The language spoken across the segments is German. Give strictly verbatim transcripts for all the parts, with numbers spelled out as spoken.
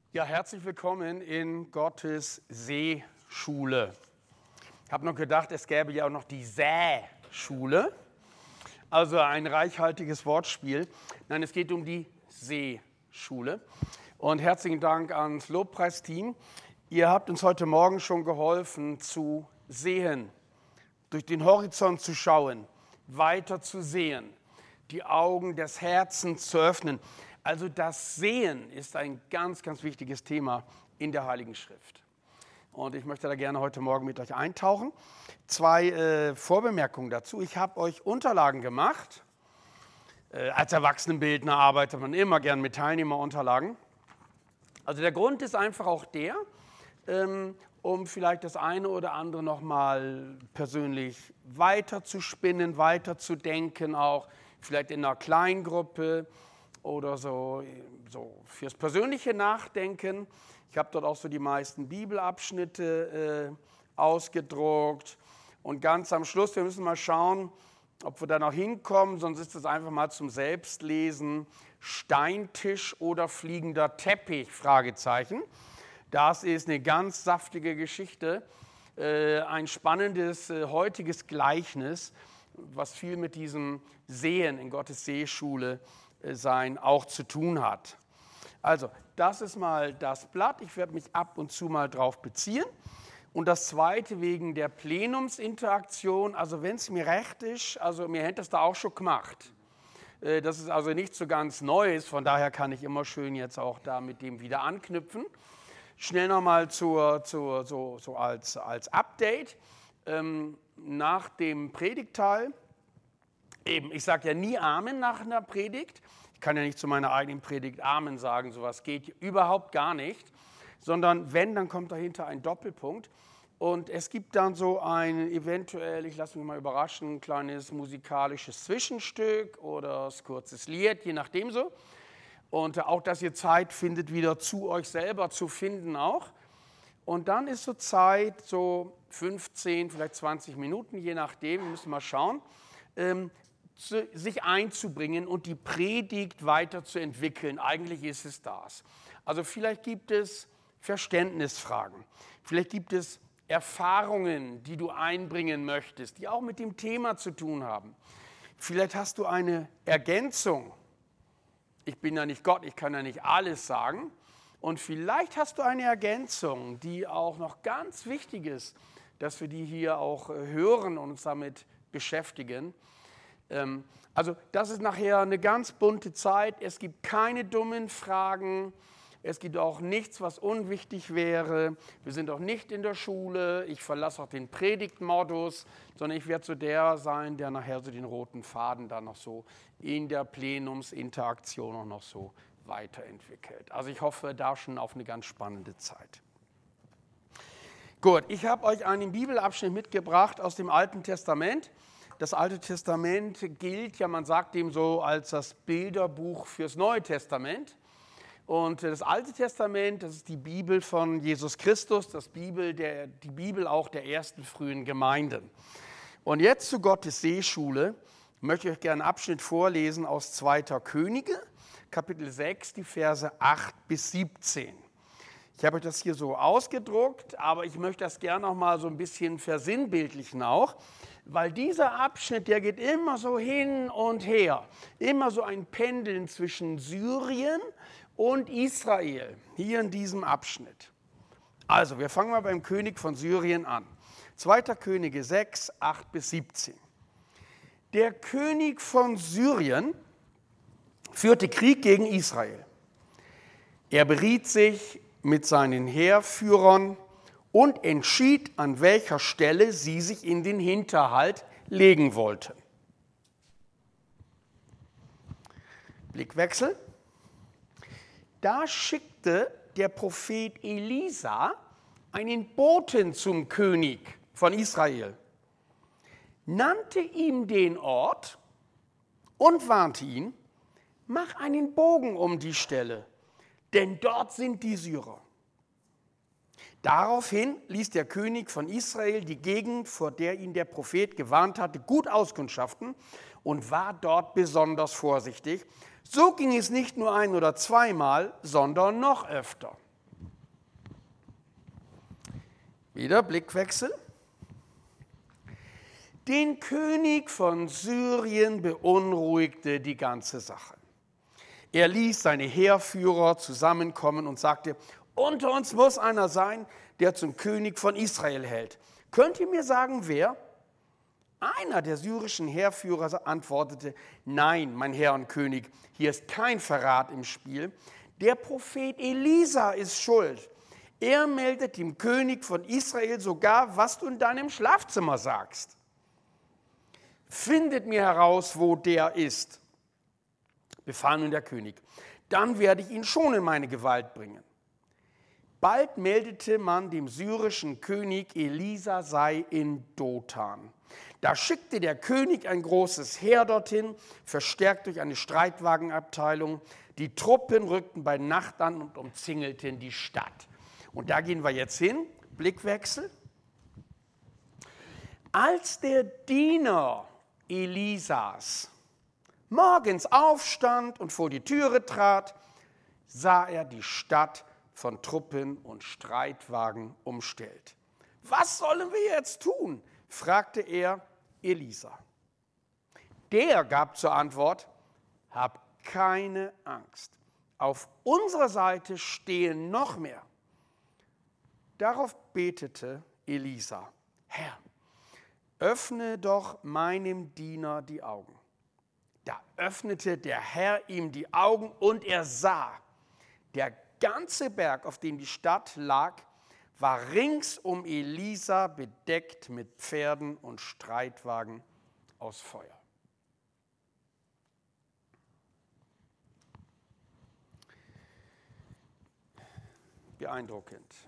Ja, herzlich willkommen in Gottes Seeschule. Ich habe noch gedacht, es gäbe ja auch noch die Säschule, also ein reichhaltiges Wortspiel. Nein, es geht um die Seeschule. Und herzlichen Dank ans Lobpreisteam. Ihr habt uns heute Morgen schon geholfen zu sehen, durch den Horizont zu schauen, weiter zu sehen, die Augen des Herzens zu öffnen. Also das Sehen ist ein ganz, ganz wichtiges Thema in der Heiligen Schrift. Und ich möchte da gerne heute Morgen mit euch eintauchen. Zwei äh, Vorbemerkungen dazu. Ich habe euch Unterlagen gemacht. Äh, als Erwachsenenbildner arbeitet man immer gern mit Teilnehmerunterlagen. Also der Grund ist einfach auch der, ähm, um vielleicht das eine oder andere nochmal persönlich weiter zu spinnen, weiter zu denken, auch vielleicht in einer Kleingruppe. Oder so, so fürs persönliche Nachdenken. Ich habe dort auch so die meisten Bibelabschnitte äh, ausgedruckt. Und ganz am Schluss, wir müssen mal schauen, ob wir da noch hinkommen, sonst ist es einfach mal zum Selbstlesen. Steintisch oder fliegender Teppich? Fragezeichen. Das ist eine ganz saftige Geschichte, äh, ein spannendes äh, heutiges Gleichnis, was viel mit diesem Sehen in Gottes Seeschule sein auch zu tun hat. Also, das ist mal das Blatt. Ich werde mich ab und zu mal drauf beziehen. Und das Zweite wegen der Plenumsinteraktion. Also, wenn es mir recht ist, also mir hätte es da auch schon gemacht. Das ist also nicht so ganz Neues. Von daher kann ich immer schön jetzt auch da mit dem wieder anknüpfen. Schnell nochmal zur, zur, so, so als, als Update. Ähm, nach dem Predigtteil. Eben, ich sage ja nie Amen nach einer Predigt. Ich kann ja nicht zu meiner eigenen Predigt Amen sagen, sowas geht überhaupt gar nicht. Sondern wenn, dann kommt dahinter ein Doppelpunkt. Und es gibt dann so ein eventuell, ich lasse mich mal überraschen, ein kleines musikalisches Zwischenstück oder ein kurzes Lied, je nachdem so. Und auch, dass ihr Zeit findet, wieder zu euch selber zu finden auch. Und dann ist so Zeit, so fünfzehn, vielleicht zwanzig Minuten, je nachdem, wir müssen mal schauen, ähm, sich einzubringen und die Predigt weiterzuentwickeln. Eigentlich ist es das. Also vielleicht gibt es Verständnisfragen, vielleicht gibt es Erfahrungen, die du einbringen möchtest, die auch mit dem Thema zu tun haben. Vielleicht hast du eine Ergänzung. Ich bin ja nicht Gott, ich kann ja nicht alles sagen. Und vielleicht hast du eine Ergänzung, die auch noch ganz wichtig ist, dass wir die hier auch hören und uns damit beschäftigen. Also das ist nachher eine ganz bunte Zeit. Es gibt keine dummen Fragen. Es gibt auch nichts, was unwichtig wäre. Wir sind auch nicht in der Schule. Ich verlasse auch den Predigtmodus, sondern ich werde so der sein, der nachher so den roten Faden dann noch so in der Plenumsinteraktion auch noch so weiterentwickelt. Also ich hoffe da schon auf eine ganz spannende Zeit. Gut, ich habe euch einen Bibelabschnitt mitgebracht aus dem Alten Testament. Das Alte Testament gilt, ja, man sagt dem so, als das Bilderbuch fürs Neue Testament. Und das Alte Testament, das ist die Bibel von Jesus Christus, das Bibel der, die Bibel auch der ersten frühen Gemeinden. Und jetzt zu Gottes Seeschule möchte ich euch gerne einen Abschnitt vorlesen aus zweiter Könige, Kapitel sechs, die Verse acht bis siebzehn. Ich habe euch das hier so ausgedruckt, aber ich möchte das gerne noch mal so ein bisschen versinnbildlichen auch, weil dieser Abschnitt, der geht immer so hin und her, immer so ein Pendeln zwischen Syrien und Israel, hier in diesem Abschnitt. Also, wir fangen mal beim König von Syrien an. zweiter Könige sechs, acht bis siebzehn. Der König von Syrien führte Krieg gegen Israel. Er beriet sich mit seinen Heerführern und entschied, an welcher Stelle sie sich in den Hinterhalt legen wollten. Blickwechsel. Da schickte der Prophet Elisa einen Boten zum König von Israel, nannte ihm den Ort und warnte ihn, mach einen Bogen um die Stelle, denn dort sind die Syrer. Daraufhin ließ der König von Israel die Gegend, vor der ihn der Prophet gewarnt hatte, gut auskundschaften und war dort besonders vorsichtig. So ging es nicht nur ein- oder zweimal, sondern noch öfter. Wieder Blickwechsel. Den König von Syrien beunruhigte die ganze Sache. Er ließ seine Heerführer zusammenkommen und sagte, unter uns muss einer sein, der zum König von Israel hält. Könnt ihr mir sagen, wer? Einer der syrischen Heerführer antwortete, nein, mein Herr und König, hier ist kein Verrat im Spiel. Der Prophet Elisa ist schuld. Er meldet dem König von Israel sogar, was du in deinem Schlafzimmer sagst. Findet mir heraus, wo der ist, befahl nun der König. Dann werde ich ihn schon in meine Gewalt bringen. Bald meldete man dem syrischen König, Elisa sei in Dothan. Da schickte der König ein großes Heer dorthin, verstärkt durch eine Streitwagenabteilung. Die Truppen rückten bei Nacht an und umzingelten die Stadt. Und da gehen wir jetzt hin, Blickwechsel. Als der Diener Elisas morgens aufstand und vor die Türe trat, sah er die Stadt von Truppen und Streitwagen umstellt. Was sollen wir jetzt tun? Fragte er Elisa. Der gab zur Antwort, hab keine Angst. Auf unserer Seite stehen noch mehr. Darauf betete Elisa, Herr, öffne doch meinem Diener die Augen. Da öffnete der Herr ihm die Augen und er sah, der ganze Berg, auf dem die Stadt lag, war rings um Elisa bedeckt mit Pferden und Streitwagen aus Feuer. Beeindruckend.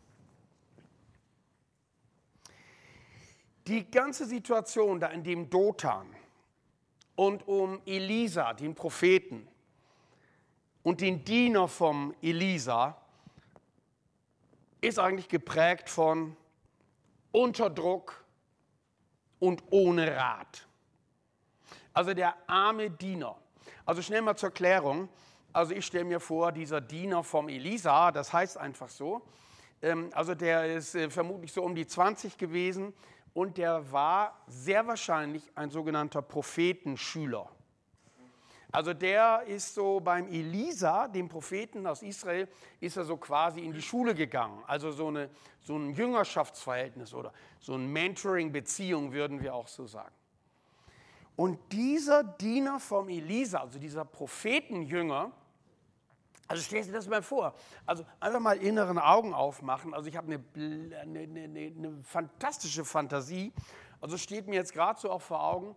Die ganze Situation da in dem Dothan und um Elisa, den Propheten, und den Diener vom Elisa, ist eigentlich geprägt von Unterdruck und ohne Rat. Also der arme Diener. Also schnell mal zur Klärung. Also ich stelle mir vor, dieser Diener vom Elisa, das heißt einfach so, also der ist vermutlich so um die zwanzig gewesen und der war sehr wahrscheinlich ein sogenannter Prophetenschüler. Also der ist so beim Elisa, dem Propheten aus Israel, ist er so quasi in die Schule gegangen. Also so, eine, so ein Jüngerschaftsverhältnis oder so eine Mentoring-Beziehung, würden wir auch so sagen. Und dieser Diener vom Elisa, also dieser Prophetenjünger, also stell dir das mal vor, also einfach mal inneren Augen aufmachen. Also ich habe eine, eine, eine, eine fantastische Fantasie, also steht mir jetzt gerade so auch vor Augen,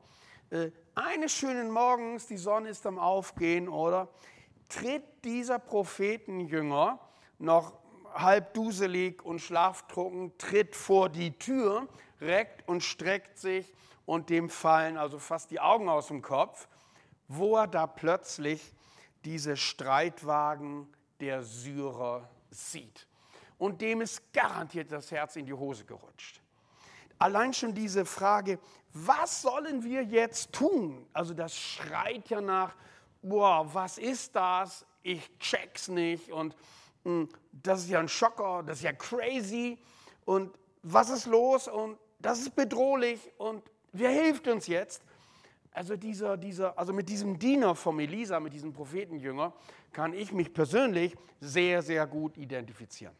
eines schönen Morgens, die Sonne ist am Aufgehen, oder? Tritt dieser Prophetenjünger, noch halb duselig und schlaftrunken, tritt vor die Tür, reckt und streckt sich und dem fallen also fast die Augen aus dem Kopf, wo er da plötzlich diese Streitwagen der Syrer sieht. Und dem ist garantiert das Herz in die Hose gerutscht. Allein schon diese Frage, was sollen wir jetzt tun? Also das schreit ja nach, boah, was ist das? Ich check's nicht und mh, das ist ja ein Schocker, das ist ja crazy und was ist los und das ist bedrohlich und wer hilft uns jetzt? Also, dieser, dieser, also mit diesem Diener vom Elisa, mit diesem Prophetenjünger, kann ich mich persönlich sehr, sehr gut identifizieren.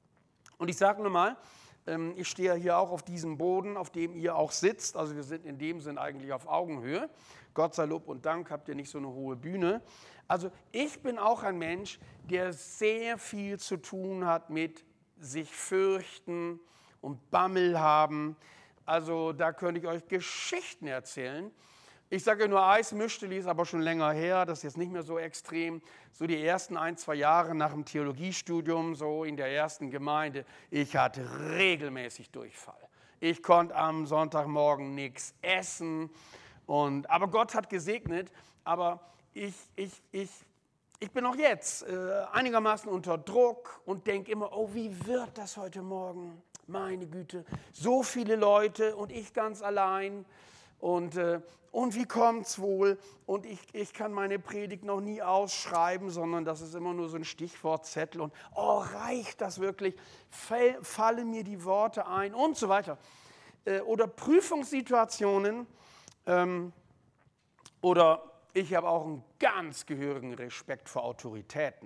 Und ich sage nur mal, ich stehe hier auch auf diesem Boden, auf dem ihr auch sitzt. Also wir sind in dem Sinn eigentlich auf Augenhöhe. Gott sei Lob und Dank habt ihr nicht so eine hohe Bühne. Also ich bin auch ein Mensch, der sehr viel zu tun hat mit sich fürchten und Bammel haben. Also da könnte ich euch Geschichten erzählen. Ich sage nur Eismüschteli, ist aber schon länger her, das ist jetzt nicht mehr so extrem. So die ersten ein, zwei Jahre nach dem Theologiestudium, so in der ersten Gemeinde, ich hatte regelmäßig Durchfall. Ich konnte am Sonntagmorgen nichts essen, und, aber Gott hat gesegnet. Aber ich, ich, ich, ich bin auch jetzt äh, einigermaßen unter Druck und denke immer, oh, wie wird das heute Morgen? Meine Güte, so viele Leute und ich ganz allein. Und, äh, und wie kommt's wohl? Und ich, ich kann meine Predigt noch nie ausschreiben, sondern das ist immer nur so ein Stichwortzettel. Und oh, reicht das wirklich? Fall, fallen mir die Worte ein und so weiter. Äh, oder Prüfungssituationen. Ähm, oder ich habe auch einen ganz gehörigen Respekt vor Autoritäten.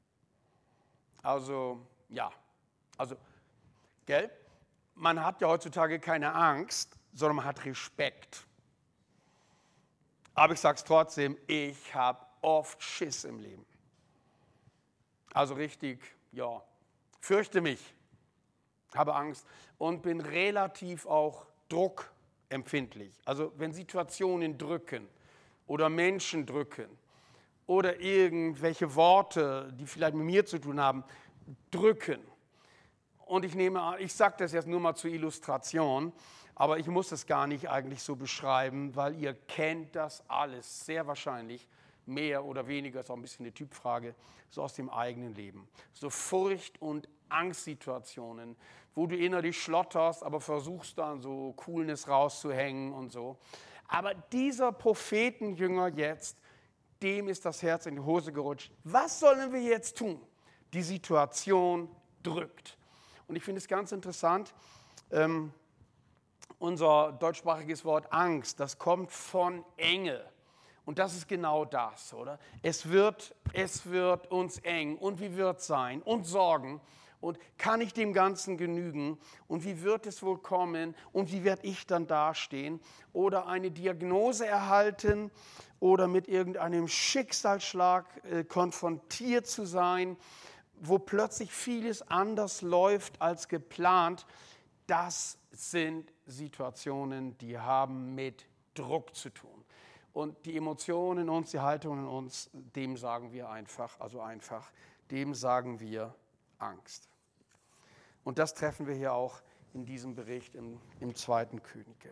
Also, ja, also, gell? Man hat ja heutzutage keine Angst, sondern man hat Respekt. Aber ich sage es trotzdem, ich habe oft Schiss im Leben. Also richtig, ja, fürchte mich, habe Angst und bin relativ auch druckempfindlich. Also wenn Situationen drücken oder Menschen drücken oder irgendwelche Worte, die vielleicht mit mir zu tun haben, drücken. Und ich nehme an, ich sage das jetzt nur mal zur Illustration, aber ich muss es gar nicht eigentlich so beschreiben, weil ihr kennt das alles sehr wahrscheinlich, mehr oder weniger, ist auch ein bisschen eine Typfrage, so aus dem eigenen Leben. So Furcht- und Angstsituationen, wo du innerlich schlotterst, aber versuchst dann so Coolness rauszuhängen und so. Aber dieser Prophetenjünger jetzt, dem ist das Herz in die Hose gerutscht. Was sollen wir jetzt tun? Die Situation drückt. Und ich finde es ganz interessant, ähm, unser deutschsprachiges Wort Angst, das kommt von Enge. Und das ist genau das, oder? Es wird, es wird uns eng. Und wie wird es sein? Und Sorgen. Und kann ich dem Ganzen genügen? Und wie wird es wohl kommen? Und wie werde ich dann dastehen? Oder eine Diagnose erhalten oder mit irgendeinem Schicksalsschlag äh, konfrontiert zu sein, wo plötzlich vieles anders läuft als geplant. Das sind Situationen, die haben mit Druck zu tun. Und die Emotionen in uns, die Haltung in uns, dem sagen wir einfach, also einfach, dem sagen wir Angst. Und das treffen wir hier auch in diesem Bericht im, im zweiten Könige.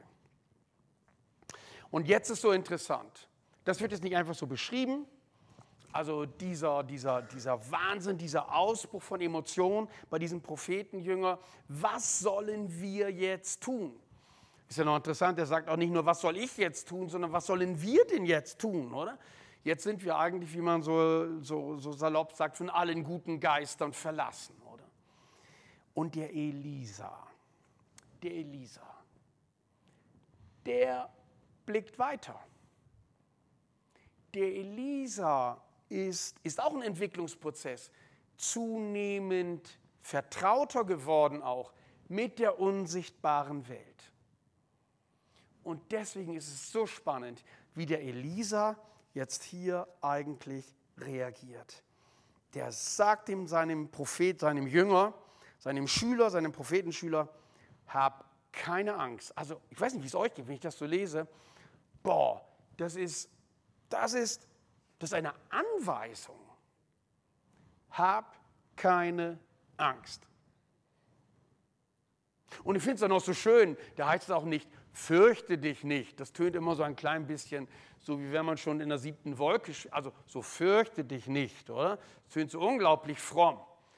Und jetzt ist so interessant, das wird jetzt nicht einfach so beschrieben, also dieser, dieser, dieser Wahnsinn, dieser Ausbruch von Emotionen bei diesem Prophetenjünger, was sollen wir jetzt tun? Ist ja noch interessant, er sagt auch nicht nur, was soll ich jetzt tun, sondern was sollen wir denn jetzt tun, oder? Jetzt sind wir eigentlich, wie man so, so, so salopp sagt, von allen guten Geistern verlassen, oder? Und der Elisa, der Elisa, der blickt weiter. Der Elisa ist, ist auch ein Entwicklungsprozess, zunehmend vertrauter geworden auch mit der unsichtbaren Welt. Und deswegen ist es so spannend, wie der Elisa jetzt hier eigentlich reagiert. Der sagt ihm, seinem Prophet, seinem Jünger, seinem Schüler, seinem Prophetenschüler, hab keine Angst. Also ich weiß nicht, wie es euch geht, wenn ich das so lese. Boah, das ist, das ist, das ist eine Anweisung. Hab keine Angst. Und ich finde es dann auch so schön, da heißt es auch nicht, fürchte dich nicht. Das tönt immer so ein klein bisschen, so wie wenn man schon in der siebten Wolke, also so fürchte dich nicht, oder? Das tönt so unglaublich fromm.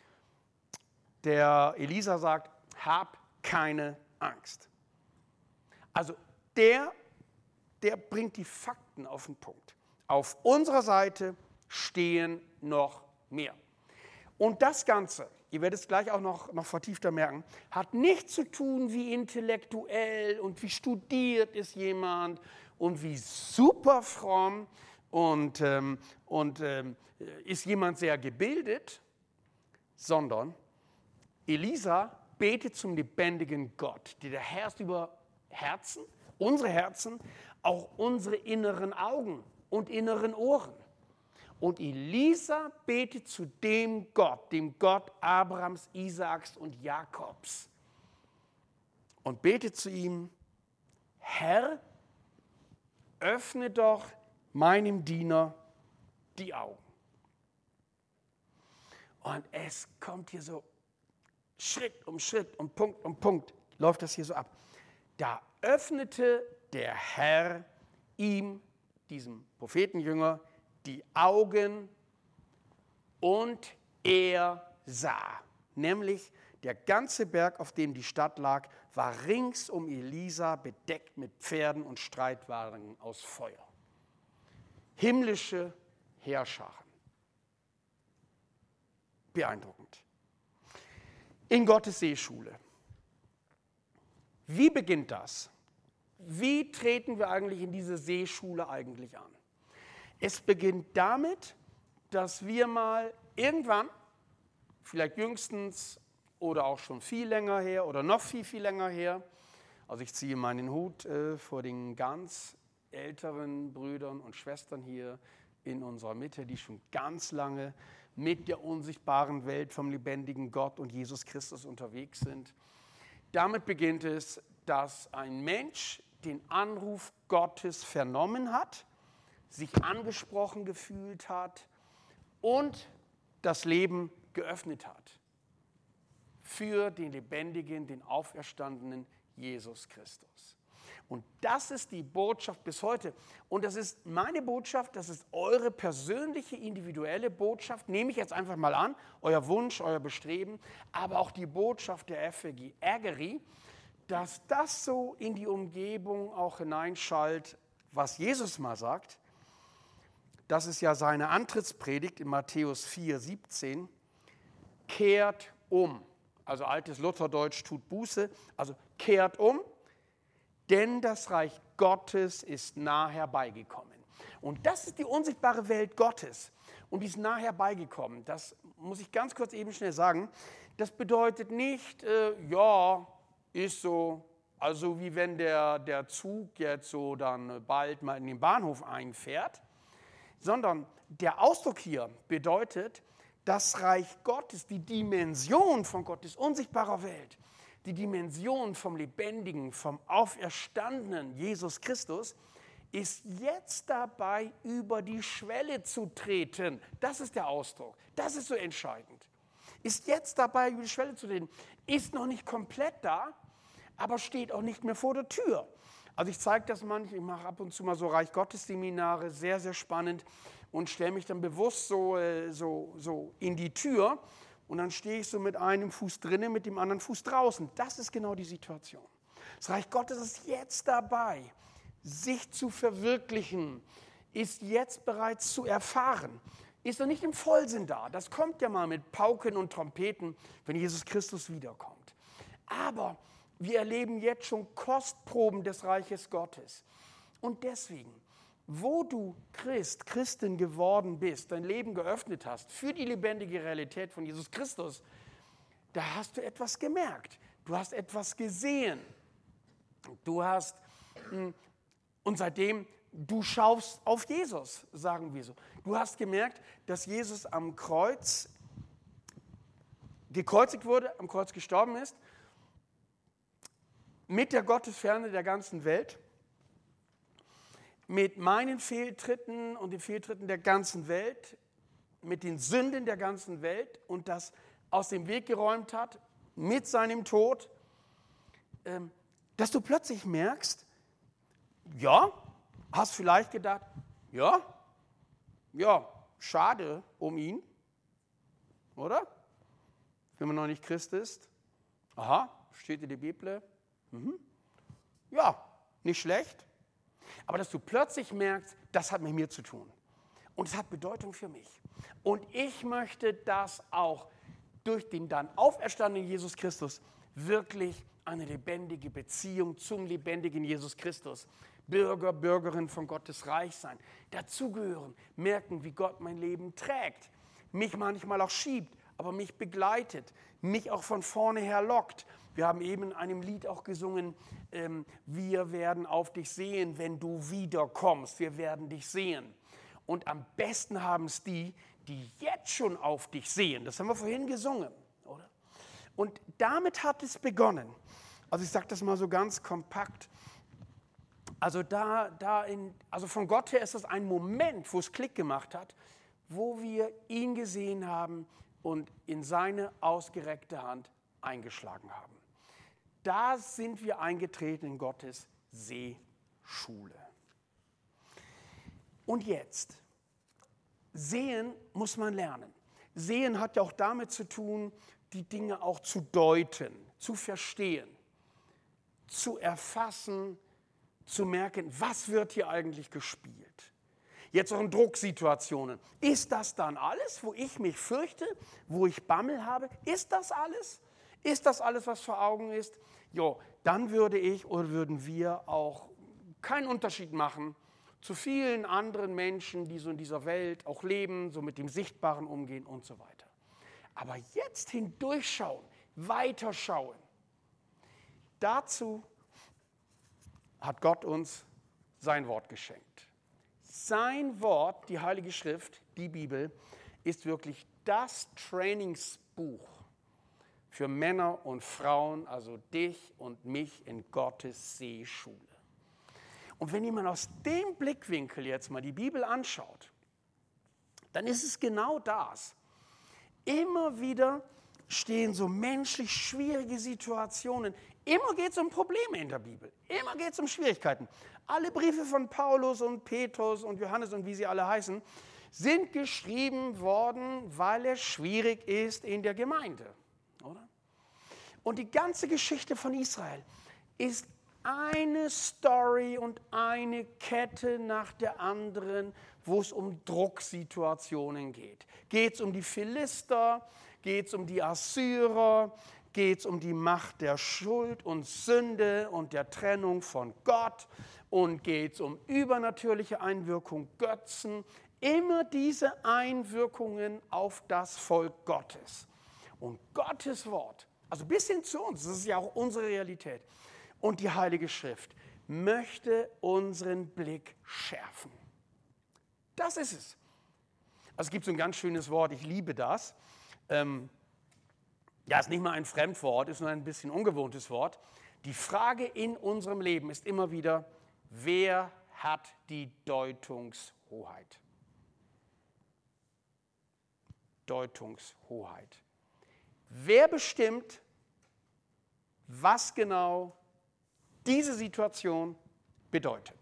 Der Elisa sagt, hab keine Angst. Also der, der bringt die Fakten auf den Punkt. Auf unserer Seite stehen noch mehr. Und das Ganze, ihr werdet es gleich auch noch, noch vertiefter merken, hat nichts zu tun, wie intellektuell und wie studiert ist jemand und wie super fromm und, ähm, und ähm, ist jemand sehr gebildet, sondern Elisa betet zum lebendigen Gott, der der herrscht über Herzen, unsere Herzen, auch unsere inneren Augen und inneren Ohren. Und Elisa betet zu dem Gott, dem Gott Abrahams, Isaaks und Jakobs. Und betet zu ihm, Herr, öffne doch meinem Diener die Augen. Und es kommt hier so Schritt um Schritt und Punkt um Punkt, läuft das hier so ab. Da öffnete der Herr ihm, diesem Prophetenjünger, die Augen und er sah. Nämlich Der ganze Berg, auf dem die Stadt lag, war rings um Elisa bedeckt mit Pferden und Streitwagen aus Feuer. Himmlische Heerscharen. Beeindruckend. In Gottes Seeschule. Wie beginnt das? Wie treten wir eigentlich in diese Seeschule eigentlich an? Es beginnt damit, dass wir mal irgendwann, vielleicht jüngstens oder auch schon viel länger her oder noch viel, viel länger her, also ich ziehe meinen Hut äh, vor den ganz älteren Brüdern und Schwestern hier in unserer Mitte, die schon ganz lange mit der unsichtbaren Welt vom lebendigen Gott und Jesus Christus unterwegs sind. Damit beginnt es, dass ein Mensch den Anruf Gottes vernommen hat, sich angesprochen gefühlt hat und das Leben geöffnet hat für den lebendigen, den auferstandenen Jesus Christus. Und das ist die Botschaft bis heute. Und das ist meine Botschaft, das ist eure persönliche, individuelle Botschaft, nehme ich jetzt einfach mal an, euer Wunsch, euer Bestreben, aber auch die Botschaft der F G Ägeri, dass das so in die Umgebung auch hineinschallt, was Jesus mal sagt. Das ist ja seine Antrittspredigt in Matthäus vier, siebzehn. Kehrt um. Also altes Lutherdeutsch, tut Buße. Also kehrt um, denn das Reich Gottes ist nah herbeigekommen. Und das ist die unsichtbare Welt Gottes. Und die ist nah herbeigekommen. Das muss ich ganz kurz eben schnell sagen. Das bedeutet nicht, äh, ja, ist so, also wie wenn der, der Zug jetzt so dann bald mal in den Bahnhof einfährt, sondern der Ausdruck hier bedeutet, das Reich Gottes, die Dimension von Gottes unsichtbarer Welt, die Dimension vom lebendigen, vom auferstandenen Jesus Christus, ist jetzt dabei, über die Schwelle zu treten. Das ist der Ausdruck. Das ist so entscheidend. Ist jetzt dabei, über die Schwelle zu treten. Ist noch nicht komplett da, aber steht auch nicht mehr vor der Tür. Also ich zeige das manchmal, ich mache ab und zu mal so Reich Gottes Seminare, sehr, sehr spannend und stelle mich dann bewusst so, so, so in die Tür und dann stehe ich so mit einem Fuß drinnen, mit dem anderen Fuß draußen. Das ist genau die Situation. Das Reich Gottes ist jetzt dabei, sich zu verwirklichen, ist jetzt bereits zu erfahren, ist noch nicht im Vollsinn da. Das kommt ja mal mit Pauken und Trompeten, wenn Jesus Christus wiederkommt. Aber wir erleben jetzt schon Kostproben des Reiches Gottes. Und deswegen, wo du Christ, Christin geworden bist, dein Leben geöffnet hast für die lebendige Realität von Jesus Christus, da hast du etwas gemerkt. Du hast etwas gesehen. Du hast, und seitdem, du schaust auf Jesus, sagen wir so. Du hast gemerkt, dass Jesus am Kreuz gekreuzigt wurde, am Kreuz gestorben ist, mit der Gottesferne der ganzen Welt, mit meinen Fehltritten und den Fehltritten der ganzen Welt, mit den Sünden der ganzen Welt und das aus dem Weg geräumt hat, mit seinem Tod, dass du plötzlich merkst, ja, hast vielleicht gedacht, ja, ja, schade um ihn, oder? Wenn man noch nicht Christ ist. Aha, steht in der Bibel. Mhm. Ja, nicht schlecht. Aber dass du plötzlich merkst, das hat mit mir zu tun. Und es hat Bedeutung für mich. Und ich möchte das auch durch den dann auferstandenen Jesus Christus wirklich eine lebendige Beziehung zum lebendigen Jesus Christus, Bürger, Bürgerin von Gottes Reich sein, dazugehören, merken, wie Gott mein Leben trägt, mich manchmal auch schiebt, aber mich begleitet, mich auch von vorne her lockt. Wir haben eben in einem Lied auch gesungen, ähm, wir werden auf dich sehen, wenn du wiederkommst, wir werden dich sehen. Und am besten haben es die, die jetzt schon auf dich sehen. Das haben wir vorhin gesungen, oder? Und damit hat es begonnen. Also ich sage das mal so ganz kompakt. Also, da, da in, also von Gott her ist das ein Moment, wo es Klick gemacht hat, wo wir ihn gesehen haben und in seine ausgereckte Hand eingeschlagen haben. Da sind wir eingetreten in Gottes Seeschule. Und jetzt, sehen muss man lernen. Sehen hat ja auch damit zu tun, die Dinge auch zu deuten, zu verstehen, zu erfassen, zu merken, was wird hier eigentlich gespielt. Jetzt auch in Drucksituationen. Ist das dann alles, wo ich mich fürchte, wo ich Bammel habe? Ist das alles? Ist das alles, was vor Augen ist? Jo, dann würde ich oder würden wir auch keinen Unterschied machen zu vielen anderen Menschen, die so in dieser Welt auch leben, so mit dem Sichtbaren umgehen und so weiter. Aber jetzt hindurchschauen, weiterschauen, dazu hat Gott uns sein Wort geschenkt. Sein Wort, die Heilige Schrift, die Bibel, ist wirklich das Trainingsbuch für Männer und Frauen, also dich und mich in Gottes Seeschule. Und wenn jemand aus dem Blickwinkel jetzt mal die Bibel anschaut, dann ist es genau das. Immer wieder stehen so menschlich schwierige Situationen. Immer geht es um Probleme in der Bibel. Immer geht es um Schwierigkeiten. Alle Briefe von Paulus und Petrus und Johannes und wie sie alle heißen, sind geschrieben worden, weil es schwierig ist in der Gemeinde. Oder? Und die ganze Geschichte von Israel ist eine Story und eine Kette nach der anderen, wo es um Drucksituationen geht. Geht es um die Philister, geht es um die Assyrer, geht es um die Macht der Schuld und Sünde und der Trennung von Gott und geht es um übernatürliche Einwirkung, Götzen, immer diese Einwirkungen auf das Volk Gottes. Und Gottes Wort, also bis hin zu uns, das ist ja auch unsere Realität, und die Heilige Schrift möchte unseren Blick schärfen. Das ist es. Also es gibt so ein ganz schönes Wort, ich liebe das. Ähm, ja, ist nicht mal ein Fremdwort, ist nur ein bisschen ungewohntes Wort. Die Frage in unserem Leben ist immer wieder, wer hat die Deutungshoheit? Deutungshoheit. Wer bestimmt, was genau diese Situation bedeutet?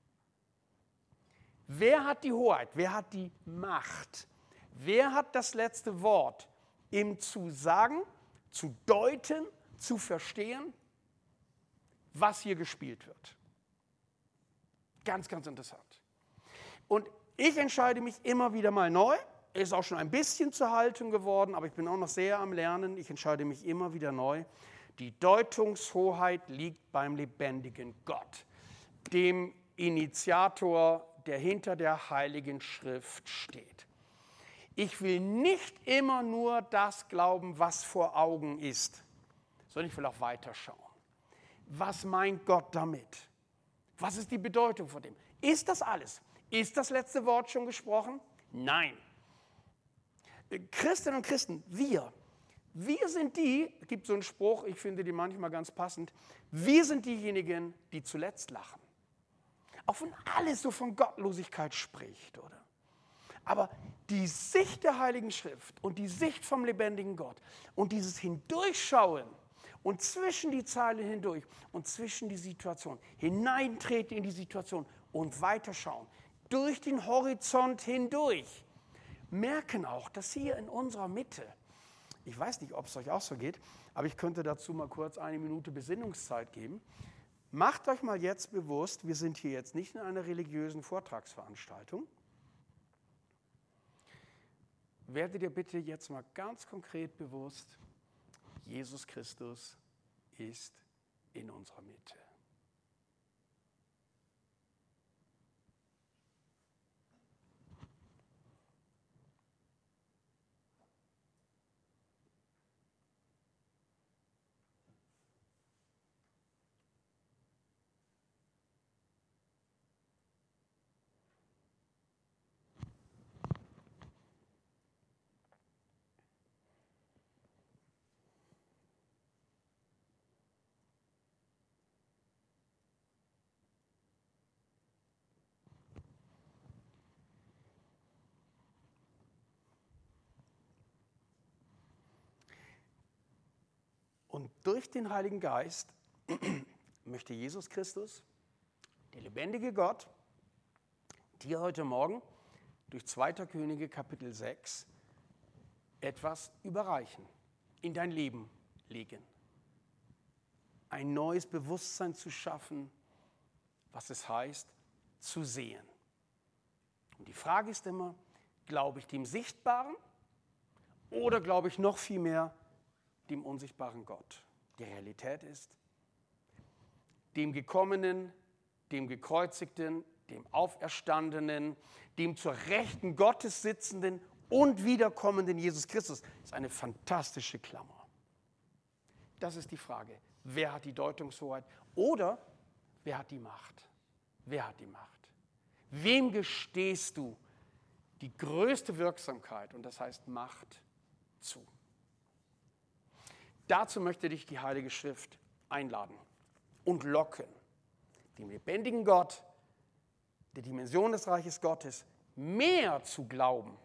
Wer hat die Hoheit? Wer hat die Macht? Wer hat das letzte Wort im zu sagen, zu deuten, zu verstehen, was hier gespielt wird? Ganz, ganz interessant. Und ich entscheide mich immer wieder mal neu. Ist auch schon ein bisschen zur Haltung geworden, aber ich bin auch noch sehr am Lernen. Ich entscheide mich immer wieder neu. Die Deutungshoheit liegt beim lebendigen Gott, dem Initiator, der hinter der Heiligen Schrift steht. Ich will nicht immer nur das glauben, was vor Augen ist, sondern ich will auch weiterschauen. Was meint Gott damit? Was ist die Bedeutung von dem? Ist das alles? Ist das letzte Wort schon gesprochen? Nein. Christinnen und Christen, wir, wir sind die, es gibt so einen Spruch, ich finde die manchmal ganz passend, wir sind diejenigen, die zuletzt lachen. Auch wenn alles so von Gottlosigkeit spricht, oder? Aber die Sicht der Heiligen Schrift und die Sicht vom lebendigen Gott und dieses Hindurchschauen und zwischen die Zeilen hindurch und zwischen die Situation, hineintreten in die Situation und weiterschauen, durch den Horizont hindurch, merken auch, dass hier in unserer Mitte, ich weiß nicht, ob es euch auch so geht, aber ich könnte dazu mal kurz eine Minute Besinnungszeit geben. Macht euch mal jetzt bewusst, wir sind hier jetzt nicht in einer religiösen Vortragsveranstaltung. Werdet ihr bitte jetzt mal ganz konkret bewusst, Jesus Christus ist in unserer Mitte. Und durch den Heiligen Geist möchte Jesus Christus, der lebendige Gott, dir heute Morgen durch zweiter Könige Kapitel sechs etwas überreichen, in dein Leben legen. Ein neues Bewusstsein zu schaffen, was es heißt, zu sehen. Und die Frage ist immer, glaube ich dem Sichtbaren oder glaube ich noch viel mehr dem unsichtbaren Gott? Die Realität ist, dem Gekommenen, dem Gekreuzigten, dem Auferstandenen, dem zur Rechten Gottes sitzenden und wiederkommenden Jesus Christus. Das ist eine fantastische Klammer. Das ist die Frage. Wer hat die Deutungshoheit oder wer hat die Macht? Wer hat die Macht? Wem gestehst du die größte Wirksamkeit, und das heißt Macht, zu? Dazu möchte dich die Heilige Schrift einladen und locken, dem lebendigen Gott, der Dimension des Reiches Gottes, mehr zu glauben,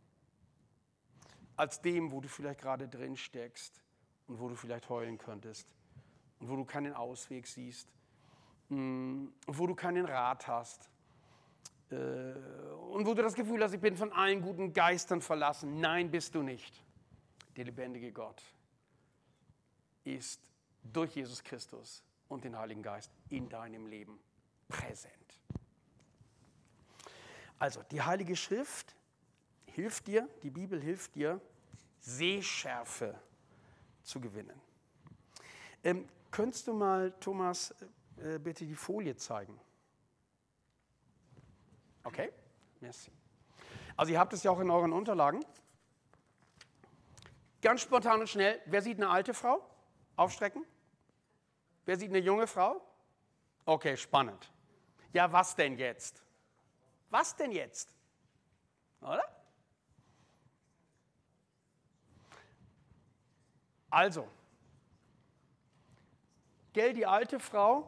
als dem, wo du vielleicht gerade drin steckst und wo du vielleicht heulen könntest und wo du keinen Ausweg siehst und wo du keinen Rat hast und wo du das Gefühl hast, ich bin von allen guten Geistern verlassen. Nein, bist du nicht. Der lebendige Gott ist durch Jesus Christus und den Heiligen Geist in deinem Leben präsent. Also, die Heilige Schrift hilft dir, die Bibel hilft dir, Sehschärfe zu gewinnen. Ähm, könntest du mal, Thomas, äh, bitte die Folie zeigen? Okay, merci. Also ihr habt es ja auch in euren Unterlagen. Ganz spontan und schnell, wer sieht eine alte Frau? Aufstrecken. Wer sieht eine junge Frau? Okay, spannend. Ja, was denn jetzt? Was denn jetzt? Oder? Also, gell, die alte Frau,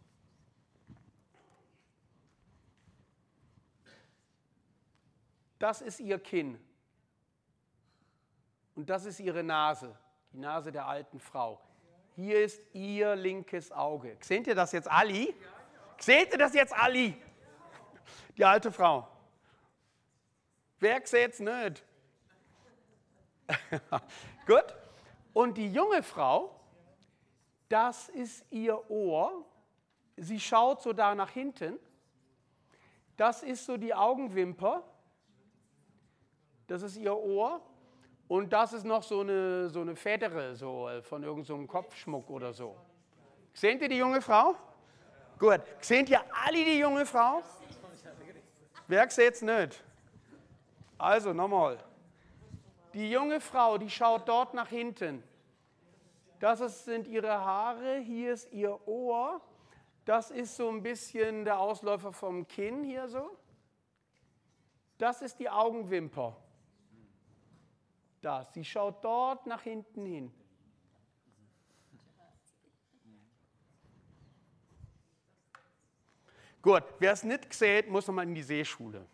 das ist ihr Kinn. Und das ist ihre Nase, die Nase der alten Frau. Hier ist ihr linkes Auge. Seht ihr das jetzt alle? Seht ihr das jetzt alle? Die alte Frau. Wer sieht es nicht? Gut. Und die junge Frau, das ist ihr Ohr. Sie schaut so da nach hinten. Das ist so die Augenwimper. Das ist ihr Ohr. Und das ist noch so eine, so eine Federe so von irgendeinem so Kopfschmuck oder so. Seht ihr die junge Frau? Gut. Seht ihr alle die junge Frau? Wer sieht es nicht? Also nochmal. Die junge Frau, die schaut dort nach hinten. Das ist, sind ihre Haare, hier ist ihr Ohr. Das ist so ein bisschen der Ausläufer vom Kinn hier so. Das ist die Augenwimper. Das. Sie schaut dort nach hinten hin. Gut, wer es nicht sieht, muss nochmal in die Sehschule.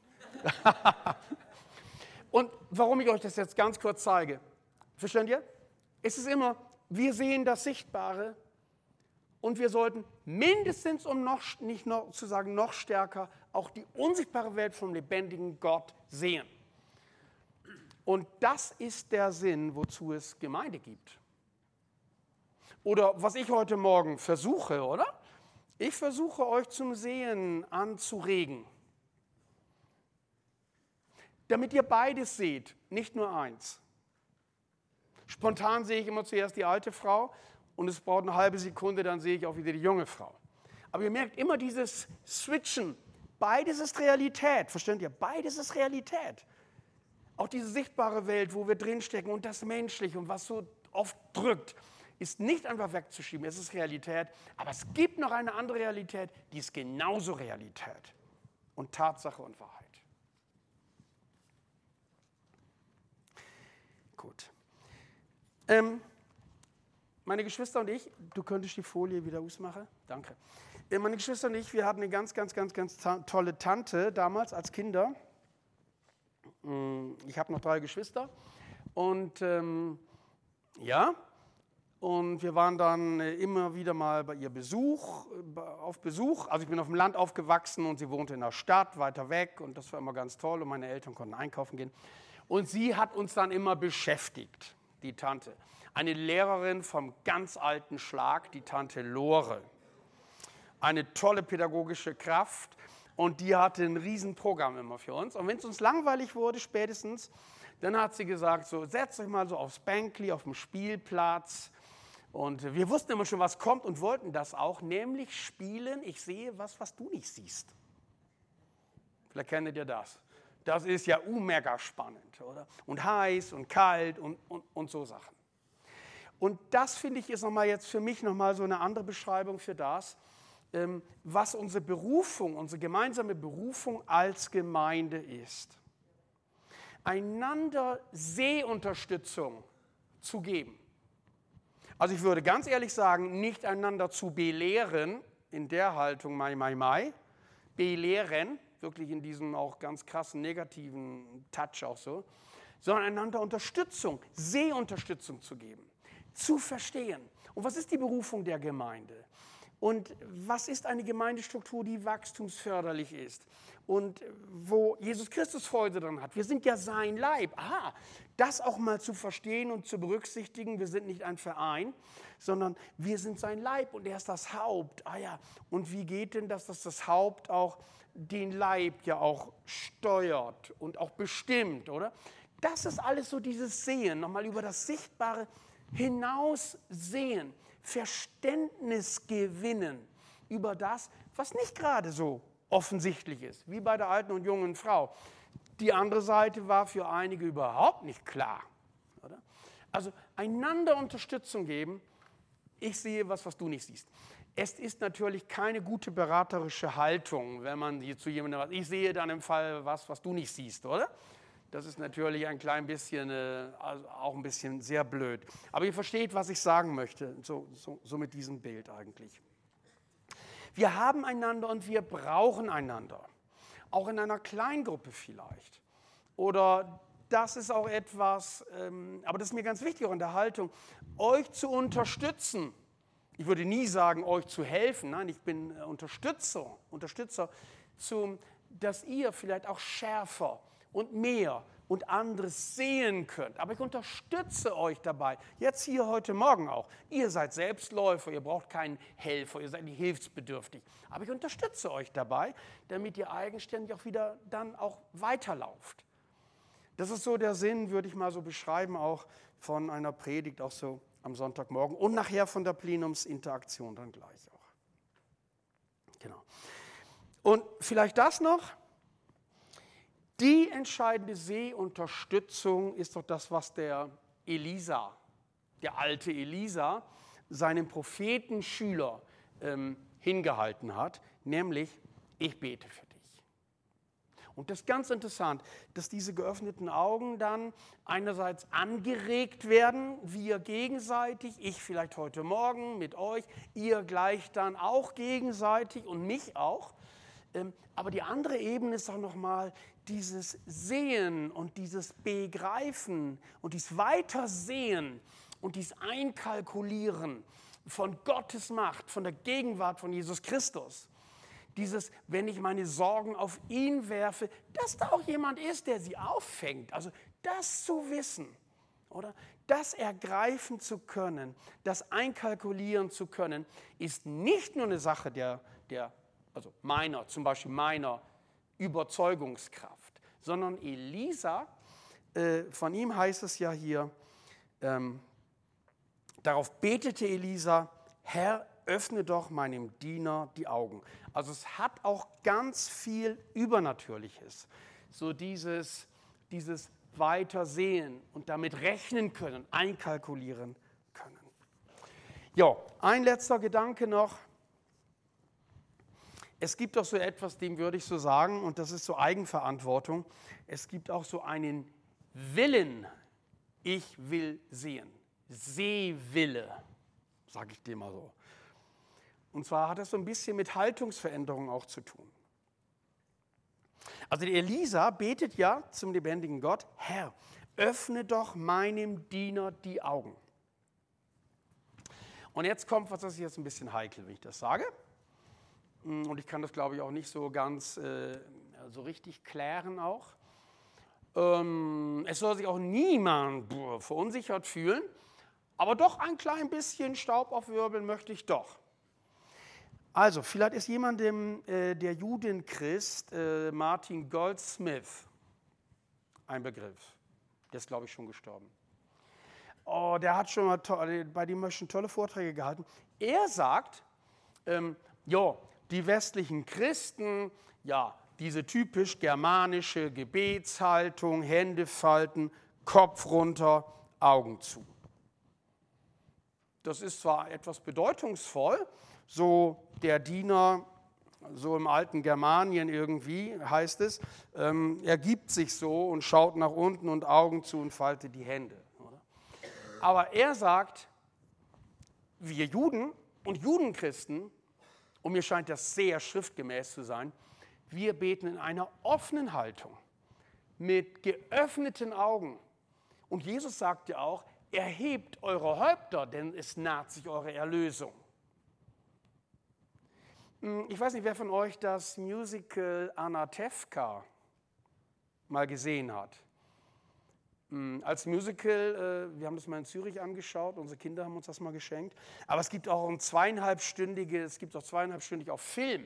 Und warum ich euch das jetzt ganz kurz zeige, versteht ihr? Es ist immer, wir sehen das Sichtbare und wir sollten mindestens, um noch, nicht noch zu sagen noch stärker, auch die unsichtbare Welt vom lebendigen Gott sehen. Und das ist der Sinn, wozu es Gemeinde gibt. Oder was ich heute Morgen versuche, oder? Ich versuche euch zum Sehen anzuregen. Damit ihr beides seht, nicht nur eins. Spontan sehe ich immer zuerst die alte Frau und es braucht eine halbe Sekunde, dann sehe ich auch wieder die junge Frau. Aber ihr merkt immer dieses Switchen. Beides ist Realität, versteht ihr? Beides ist Realität. Auch diese sichtbare Welt, wo wir drinstecken und das Menschliche und was so oft drückt, ist nicht einfach wegzuschieben, es ist Realität. Aber es gibt noch eine andere Realität, die ist genauso Realität und Tatsache und Wahrheit. Gut. Ähm, meine Geschwister und ich, du könntest die Folie wieder ausmachen? Danke. Äh, meine Geschwister und ich, wir hatten eine ganz, ganz, ganz, ganz tolle Tante damals als Kinder. Ich habe noch drei Geschwister und ähm, ja, und wir waren dann immer wieder mal bei ihr Besuch, auf Besuch. Also ich bin auf dem Land aufgewachsen und sie wohnte in der Stadt, weiter weg und das war immer ganz toll und meine Eltern konnten einkaufen gehen. Und sie hat uns dann immer beschäftigt, die Tante. Eine Lehrerin vom ganz alten Schlag, die Tante Lore. Eine tolle pädagogische Kraft und die hatte ein Riesenprogramm immer für uns. Und wenn es uns langweilig wurde, spätestens, dann hat sie gesagt, so setzt euch mal so aufs Bänkli, auf dem Spielplatz. Und wir wussten immer schon, was kommt und wollten das auch, nämlich spielen, ich sehe was, was du nicht siehst. Vielleicht kennt ihr das. Das ist ja uh, mega spannend, oder? Und heiß und kalt und, und, und so Sachen. Und das, finde ich, ist nochmal jetzt für mich nochmal so eine andere Beschreibung für das, ähm, was unsere Berufung, unsere gemeinsame Berufung als Gemeinde ist. Einander Sehunterstützung zu geben. Also ich würde ganz ehrlich sagen, nicht einander zu belehren, in der Haltung, mai, mai, mai, belehren, wirklich in diesem auch ganz krassen negativen Touch auch so, sondern einander Unterstützung, Sehunterstützung zu geben, zu verstehen. Und was ist die Berufung der Gemeinde? Und was ist eine Gemeindestruktur, die wachstumsförderlich ist? Und wo Jesus Christus Freude dran hat. Wir sind ja sein Leib. Aha, das auch mal zu verstehen und zu berücksichtigen. Wir sind nicht ein Verein, sondern wir sind sein Leib und er ist das Haupt. Ah ja, und wie geht denn das, dass das Haupt auch den Leib ja auch steuert und auch bestimmt, oder? Das ist alles so dieses Sehen, nochmal über das Sichtbare hinaussehen, Verständnis gewinnen über das, was nicht gerade so offensichtlich ist, wie bei der alten und jungen Frau. Die andere Seite war für einige überhaupt nicht klar. Oder? Also einander Unterstützung geben, ich sehe was, was du nicht siehst. Es ist natürlich keine gute beraterische Haltung, wenn man zu jemandem sagt, ich sehe dann im Fall was, was du nicht siehst, oder? Das ist natürlich ein klein bisschen, äh, also auch ein bisschen sehr blöd. Aber ihr versteht, was ich sagen möchte, so, so, so mit diesem Bild eigentlich. Wir haben einander und wir brauchen einander. Auch in einer Kleingruppe vielleicht. Oder das ist auch etwas, ähm, aber das ist mir ganz wichtig auch in der Haltung, euch zu unterstützen. Ich würde nie sagen, euch zu helfen. Nein, ich bin Unterstützer, Unterstützer, zum, dass ihr vielleicht auch schärfer und mehr und anderes sehen könnt. Aber ich unterstütze euch dabei, jetzt hier heute Morgen auch. Ihr seid Selbstläufer, ihr braucht keinen Helfer, ihr seid nicht hilfsbedürftig. Aber ich unterstütze euch dabei, damit ihr eigenständig auch wieder dann auch weiterlauft. Das ist so der Sinn, würde ich mal so beschreiben, auch von einer Predigt, auch so am Sonntagmorgen und nachher von der Plenumsinteraktion dann gleich auch. Genau. Und vielleicht das noch. Die entscheidende Sehunterstützung ist doch das, was der Elisa, der alte Elisa, seinem Prophetenschüler ähm, hingehalten hat, nämlich, ich bete für dich. Und das ist ganz interessant, dass diese geöffneten Augen dann einerseits angeregt werden, wir gegenseitig, ich vielleicht heute Morgen mit euch, ihr gleich dann auch gegenseitig und mich auch. Ähm, aber die andere Ebene ist auch nochmal dieses Sehen und dieses Begreifen und dieses Weitersehen und dieses Einkalkulieren von Gottes Macht, von der Gegenwart von Jesus Christus. Dieses, wenn ich meine Sorgen auf ihn werfe, dass da auch jemand ist, der sie auffängt. Also das zu wissen, oder? Das ergreifen zu können, das einkalkulieren zu können, ist nicht nur eine Sache der, der also meiner, zum Beispiel meiner Überzeugungskraft, sondern Elisa, äh, von ihm heißt es ja hier, ähm, darauf betete Elisa, Herr, öffne doch meinem Diener die Augen. Also es hat auch ganz viel Übernatürliches, so dieses, dieses Weitersehen und damit rechnen können, einkalkulieren können. Ja, ein letzter Gedanke noch. Es gibt doch so etwas, dem würde ich so sagen, und das ist so Eigenverantwortung. Es gibt auch so einen Willen, ich will sehen. Sehwille, sage ich dir mal so. Und zwar hat das so ein bisschen mit Haltungsveränderung auch zu tun. Also die Elisa betet ja zum lebendigen Gott, Herr, öffne doch meinem Diener die Augen. Und jetzt kommt, was das ist jetzt ein bisschen heikel, wenn ich das sage. Und ich kann das, glaube ich, auch nicht so ganz äh, so richtig klären auch. Ähm, es soll sich auch niemand boah, verunsichert fühlen, aber doch ein klein bisschen Staub aufwirbeln möchte ich doch. Also, vielleicht ist jemandem äh, der Judenchrist äh, Martin Goldsmith ein Begriff. Der ist, glaube ich, schon gestorben. Oh, der hat schon mal, to- bei dem habe ich schon tolle Vorträge gehalten. Er sagt, ähm, ja, die westlichen Christen, ja, diese typisch germanische Gebetshaltung, Hände falten, Kopf runter, Augen zu. Das ist zwar etwas bedeutungsvoll, so der Diener, so im alten Germanien irgendwie heißt es, ähm, er gibt sich so und schaut nach unten und Augen zu und faltet die Hände. Oder? Aber er sagt, wir Juden und Judenchristen, und mir scheint das sehr schriftgemäß zu sein, wir beten in einer offenen Haltung, mit geöffneten Augen. Und Jesus sagte auch, erhebt eure Häupter, denn es naht sich eure Erlösung. Ich weiß nicht, wer von euch das Musical Anatevka mal gesehen hat. Als Musical, wir haben das mal in Zürich angeschaut, unsere Kinder haben uns das mal geschenkt, aber es gibt auch ein zweieinhalbstündiges, es gibt auch zweieinhalbstündig auf Film.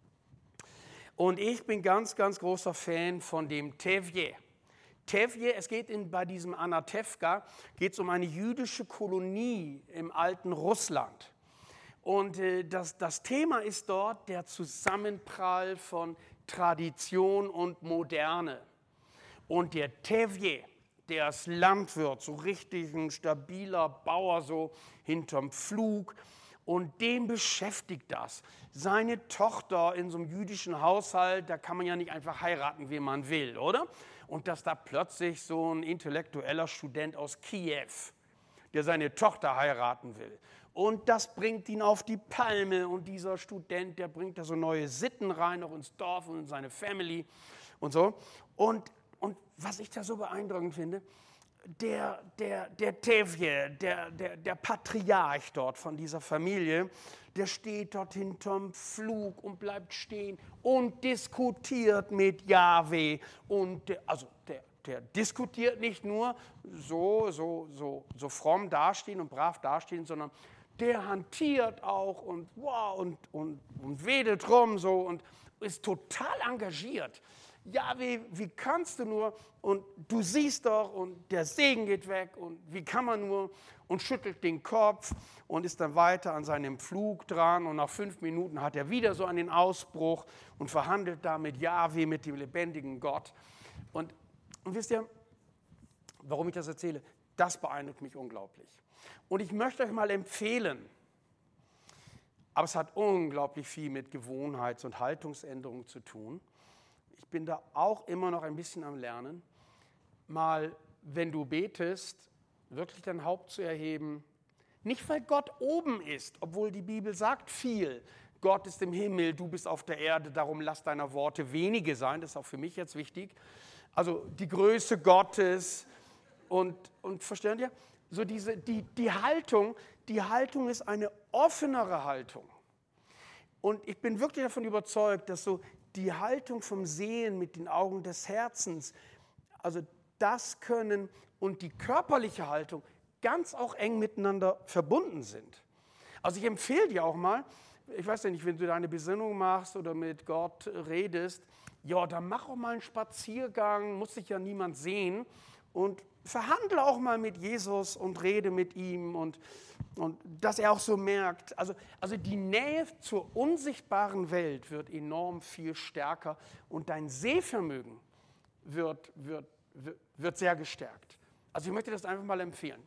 Und ich bin ganz, ganz großer Fan von dem Tevje. Tevje, es geht in, bei diesem Anatevka, geht es um eine jüdische Kolonie im alten Russland. Und äh, das, das Thema ist dort der Zusammenprall von Tradition und Moderne. Und der Tevje, der ist Landwirt, so richtig ein stabiler Bauer, so hinterm Pflug. Und den beschäftigt das. Seine Tochter in so einem jüdischen Haushalt, da kann man ja nicht einfach heiraten, wie man will, oder? Und dass da plötzlich so ein intellektueller Student aus Kiew, der seine Tochter heiraten will. Und das bringt ihn auf die Palme. Und dieser Student, der bringt da so neue Sitten rein, auch ins Dorf und in seine Family und so. Und, und was ich da so beeindruckend finde, der, der, der Tevje, der, der, der Patriarch dort von dieser Familie, der steht dort hinterm Pflug und bleibt stehen und diskutiert mit Jahwe. Und der, also der, der diskutiert nicht nur so, so, so, so fromm dastehen und brav dastehen, sondern der hantiert auch und, wow, und, und, und wedelt rum so und ist total engagiert. Ja, wie, wie kannst du nur? Und du siehst doch, und der Segen geht weg, und wie kann man nur? Und schüttelt den Kopf und ist dann weiter an seinem Pflug dran. Und nach fünf Minuten hat er wieder so einen Ausbruch und verhandelt da mit Jahwe, mit dem lebendigen Gott. Und, und wisst ihr, warum ich das erzähle? Das beeindruckt mich unglaublich. Und ich möchte euch mal empfehlen, aber es hat unglaublich viel mit Gewohnheits- und Haltungsänderungen zu tun. Ich bin da auch immer noch ein bisschen am Lernen, mal, wenn du betest, wirklich dein Haupt zu erheben. Nicht, weil Gott oben ist, obwohl die Bibel sagt viel. Gott ist im Himmel, du bist auf der Erde, darum lass deiner Worte wenige sein. Das ist auch für mich jetzt wichtig. Also die Größe Gottes und, und versteht ihr? So diese, die, die Haltung, die Haltung ist eine offenere Haltung. Und ich bin wirklich davon überzeugt, dass so die Haltung vom Sehen mit den Augen des Herzens, also das können und die körperliche Haltung ganz auch eng miteinander verbunden sind. Also ich empfehle dir auch mal, ich weiß ja nicht, wenn du deine Besinnung machst oder mit Gott redest, ja, dann mach auch mal einen Spaziergang, muss sich ja niemand sehen und verhandle auch mal mit Jesus und rede mit ihm und, und dass er auch so merkt. Also, also die Nähe zur unsichtbaren Welt wird enorm viel stärker und dein Sehvermögen wird, wird, wird, wird sehr gestärkt. Also ich möchte das einfach mal empfehlen.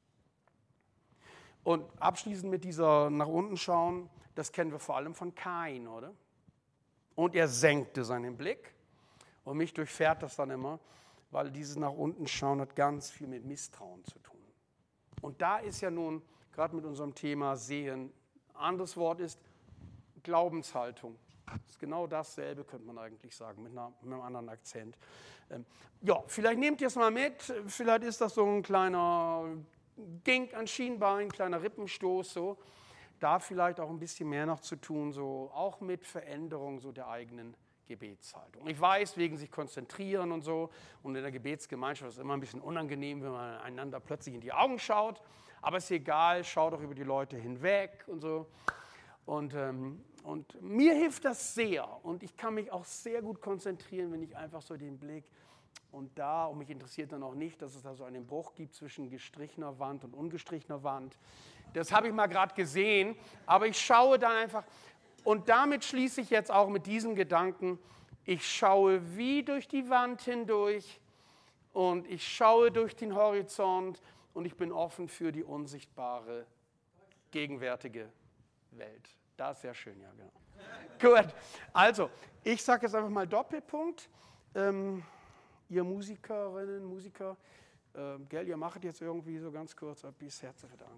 Und abschließend mit dieser nach unten schauen, das kennen wir vor allem von Kain, oder? Und er senkte seinen Blick und mich durchfährt das dann immer, weil dieses nach unten schauen hat ganz viel mit Misstrauen zu tun. Und da ist ja nun, gerade mit unserem Thema Sehen, ein anderes Wort ist Glaubenshaltung. Das ist genau dasselbe, könnte man eigentlich sagen, mit, einer, mit einem anderen Akzent. Ähm, ja, vielleicht nehmt ihr es mal mit, vielleicht ist das so ein kleiner Gink an Schienbein, ein kleiner Rippenstoß, so. Da vielleicht auch ein bisschen mehr noch zu tun, so auch mit Veränderung so der eigenen Gebetshaltung. Ich weiß, wegen sich konzentrieren und so, und in der Gebetsgemeinschaft ist es immer ein bisschen unangenehm, wenn man einander plötzlich in die Augen schaut, aber ist egal, schau doch über die Leute hinweg und so. Und, ähm, und mir hilft das sehr und ich kann mich auch sehr gut konzentrieren, wenn ich einfach so den Blick und da, und mich interessiert dann auch nicht, dass es da so einen Bruch gibt zwischen gestrichener Wand und ungestrichener Wand. Das habe ich mal gerade gesehen, aber ich schaue dann einfach. Und damit schließe ich jetzt auch mit diesem Gedanken, ich schaue wie durch die Wand hindurch und ich schaue durch den Horizont und ich bin offen für die unsichtbare, gegenwärtige Welt. Das ist sehr schön, ja, genau. Gut, also, ich sage jetzt einfach mal Doppelpunkt. Ähm, ihr Musikerinnen, Musiker, äh, gell, ihr macht jetzt irgendwie so ganz kurz, bis herzlichen Dank.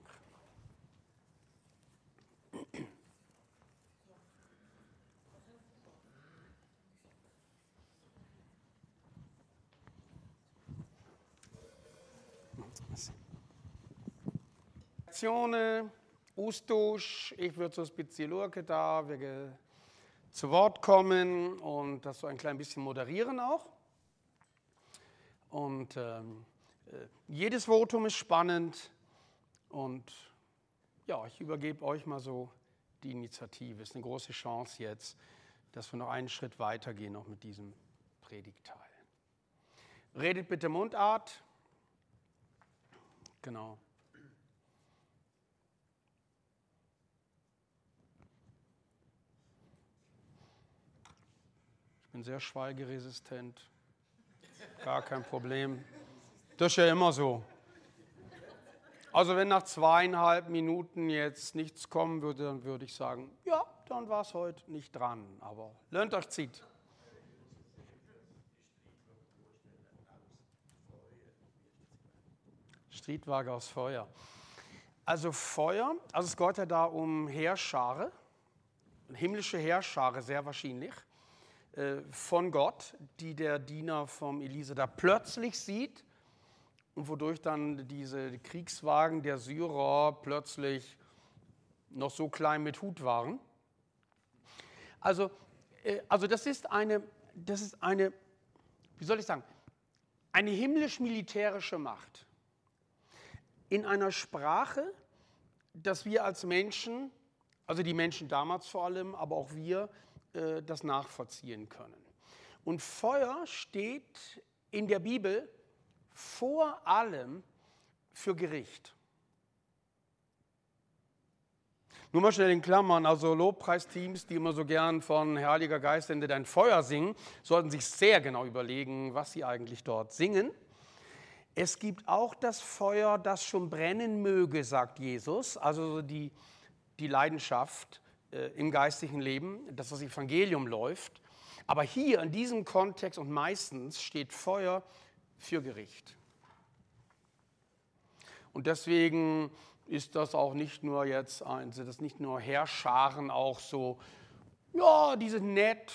Reaktionen, Austausch, ich würde so ein bisschen schauen, da wir zu Wort kommen und das so ein klein bisschen moderieren auch. Und ähm, äh, jedes Votum ist spannend und ja, ich übergebe euch mal so die Initiative. Es ist eine große Chance jetzt, dass wir noch einen Schritt weitergehen noch mit diesem Predigtteil. Redet bitte Mundart. Genau. Ich bin sehr schweigeresistent. Gar kein Problem. Das ist ja immer so. Also wenn nach zweieinhalb Minuten jetzt nichts kommen würde, dann würde ich sagen, ja, dann war es heute nicht dran. Aber lernt euch zieht. Streitwagen aus Feuer. Also Feuer, also es geht ja da um Heerschare, himmlische Heerschare sehr wahrscheinlich, äh, von Gott, die der Diener vom Elisa da plötzlich sieht und wodurch dann diese Kriegswagen der Syrer plötzlich noch so klein mit Hut waren. Also, äh, also das ist eine, das ist eine, wie soll ich sagen, eine himmlisch-militärische Macht. In einer Sprache, dass wir als Menschen, also die Menschen damals vor allem, aber auch wir, äh, das nachvollziehen können. Und Feuer steht in der Bibel vor allem für Gericht. Nur mal schnell in Klammern, also Lobpreisteams, die immer so gern von Heiliger Geist sende dein Feuer singen, sollten sich sehr genau überlegen, was sie eigentlich dort singen. Es gibt auch das Feuer, das schon brennen möge, sagt Jesus, also die, die Leidenschaft äh, im geistlichen Leben, dass das Evangelium läuft. Aber hier in diesem Kontext und meistens steht Feuer für Gericht. Und deswegen ist das auch nicht nur jetzt, sind das nicht nur Heerscharen auch so, ja, die sind nett,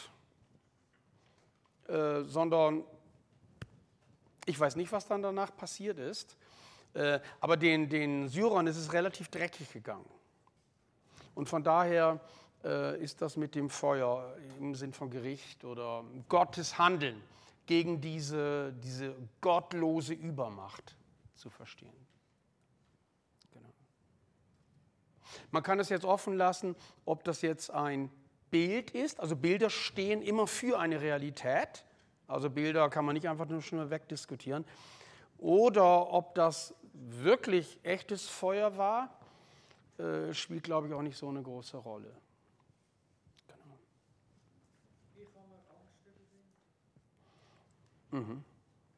äh, sondern ich weiß nicht, was dann danach passiert ist, äh, aber den, den Syrern ist es relativ dreckig gegangen. Und von daher äh, ist das mit dem Feuer im Sinn von Gericht oder Gottes Handeln gegen diese, diese gottlose Übermacht zu verstehen. Genau. Man kann es jetzt offen lassen, ob das jetzt ein Bild ist. Also Bilder stehen immer für eine Realität. Also Bilder kann man nicht einfach nur schnell wegdiskutieren. Oder ob das wirklich echtes Feuer war, äh, spielt, glaube ich, auch nicht so eine große Rolle. Genau. Wie kann man Angst überwinden? Mhm.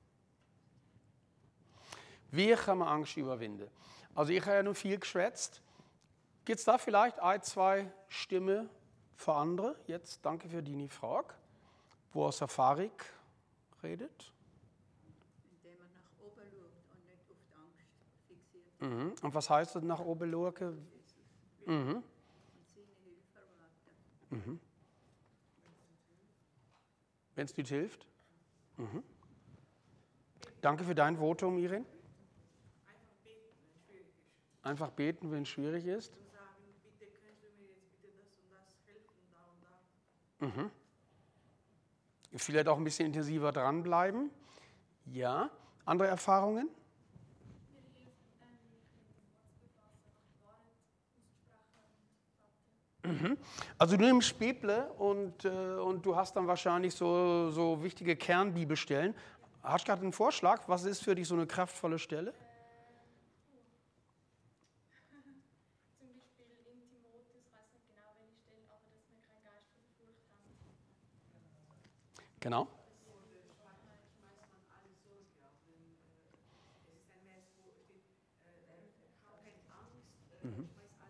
Wie kann man Angst überwinden? Also ich habe ja nur viel geschwätzt. Gibt es da vielleicht ein, zwei Stimmen für andere? Jetzt danke für die Frage, wo aus Erfahrung redet. Indem man nach oben schaut und nicht auf die Angst fixiert. Mhm. Und was heißt das nach oben schauen? Mhm. Und seine Hilfe erwarten. Mhm. Wenn es nicht hilft? Mhm. Danke für dein Votum, Irin. Einfach beten, wenn es schwierig ist. Und sagen, bitte können Sie mir jetzt bitte das und das helfen, da und da. Mhm. Vielleicht auch ein bisschen intensiver dranbleiben. Ja, andere Erfahrungen? Mhm. Also du nimmst Bibel und, äh, und du hast dann wahrscheinlich so, so wichtige Kernbibelstellen. Hast du gerade einen Vorschlag? Was ist für dich so eine kraftvolle Stelle? Zum Beispiel in Timotheus, ich weiß nicht genau welche Stelle, aber dass wir keinen Geist von Furcht haben. Genau. Mhm.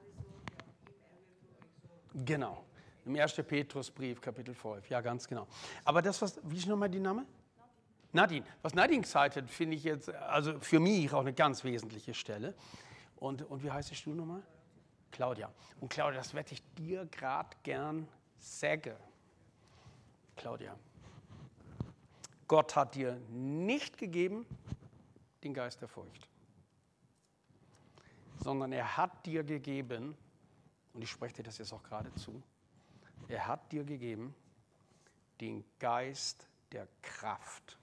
Genau. Im ersten Petrusbrief, Kapitel fünf. Ja, ganz genau. Aber das, was, wie ist nochmal die Name? Nadine. Was Nadine gesagt hat, finde ich jetzt, also für mich auch eine ganz wesentliche Stelle. Und, und wie heißt du nochmal? Claudia. Und Claudia, das werde ich dir gerade gern sagen. Claudia. Gott hat dir nicht gegeben den Geist der Furcht, sondern er hat dir gegeben, und ich spreche dir das jetzt auch gerade zu, er hat dir gegeben den Geist der Kraft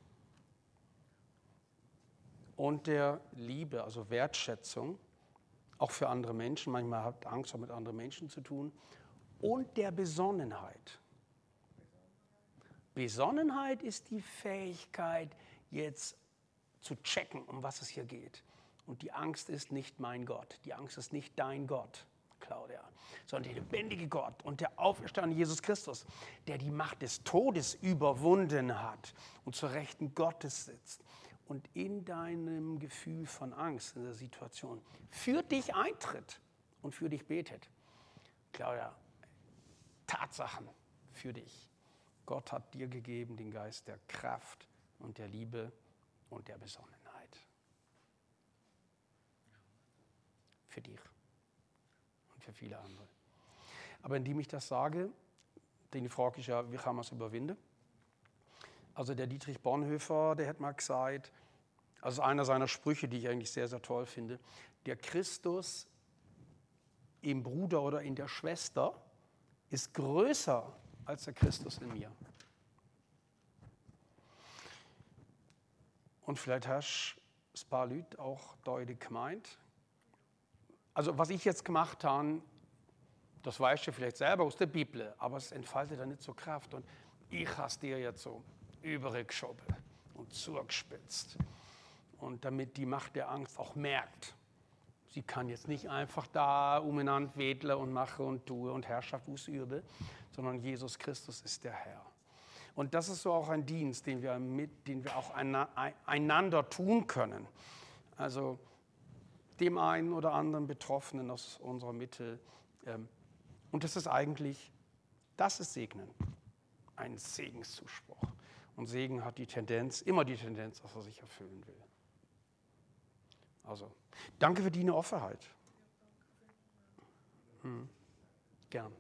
und der Liebe, also Wertschätzung, auch für andere Menschen. Manchmal hat Angst auch mit anderen Menschen zu tun. Und der Besonnenheit. Besonnenheit ist die Fähigkeit, jetzt zu checken, um was es hier geht. Und die Angst ist nicht mein Gott. Die Angst ist nicht dein Gott, Claudia, sondern der lebendige Gott und der auferstandene Jesus Christus, der die Macht des Todes überwunden hat und zur Rechten Gottes sitzt und in deinem Gefühl von Angst in der Situation für dich eintritt und für dich betet. Claudia, Tatsachen für dich. Gott hat dir gegeben den Geist der Kraft und der Liebe und der Besonnenheit. Für dich und für viele andere. Aber indem ich das sage, die Frage ist ja, wie kann man es überwinden? Also der Dietrich Bonhoeffer, der hat mal gesagt, also einer seiner Sprüche, die ich eigentlich sehr, sehr toll finde, der Christus im Bruder oder in der Schwester ist größer als der Christus in mir. Und vielleicht hast du ein paar Leute auch deutlich gemeint. Also was ich jetzt gemacht habe, das weißt du vielleicht selber aus der Bibel, aber es entfaltet da nicht so Kraft. Und ich habe es dir jetzt so übergeschoben und zugespitzt. Und damit die Macht der Angst auch merkt, sie kann jetzt nicht einfach da umeinander wedeln und machen und tun und Herrschaft ausüben, sondern Jesus Christus ist der Herr. Und das ist so auch ein Dienst, den wir, mit, den wir auch einander tun können. Also dem einen oder anderen Betroffenen aus unserer Mitte. Und das ist eigentlich, das ist Segnen, ein Segenszuspruch. Und Segen hat die Tendenz, immer die Tendenz, dass er sich erfüllen will. Also, danke für deine Offenheit. Hm. Gern.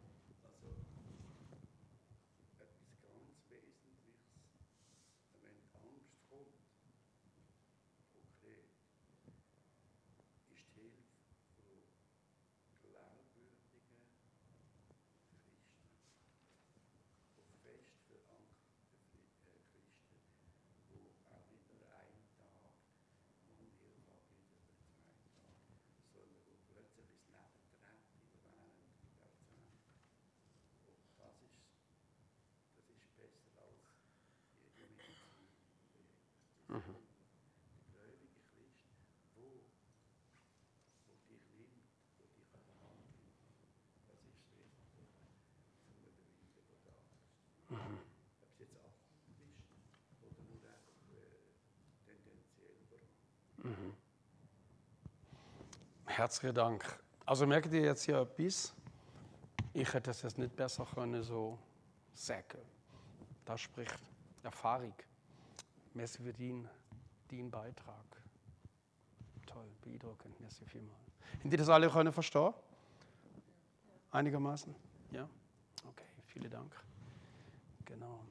Herzlichen Dank. Also merkt ihr jetzt hier etwas? Ich hätte es jetzt nicht besser können so sagen. Da spricht Erfahrung. Merci für deinen, deinen Beitrag. Toll, beeindruckend. Merci vielmals. Habt ihr das alle können verstehen? Einigermaßen? Ja? Okay, vielen Dank. Genau.